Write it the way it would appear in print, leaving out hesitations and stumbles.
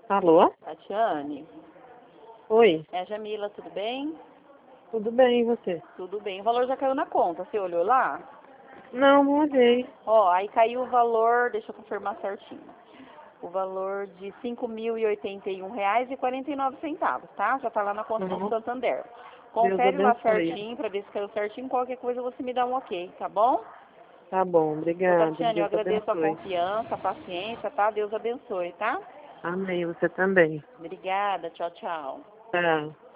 Alô? Tatiane, Oi, é a Jamila, tudo bem? tudo bem e você? Tudo bem. O valor já caiu na conta, você olhou lá? Não olhei. Ó, aí caiu o valor, deixa eu confirmar certinho. O valor de R$ 5.081,49, tá? Já tá lá na conta do Uhum. Santander. Deus Confere lá abençoe. certinho pra ver se caiu certinho. Qualquer coisa você me dá um ok, tá bom? Tá bom, Ô, obrigada. Tatiane, eu Deus agradeço a abençoe. confiança, a paciência, tá? Deus abençoe, tá? Amém, você também. Obrigada, tchau, tchau. Tchau.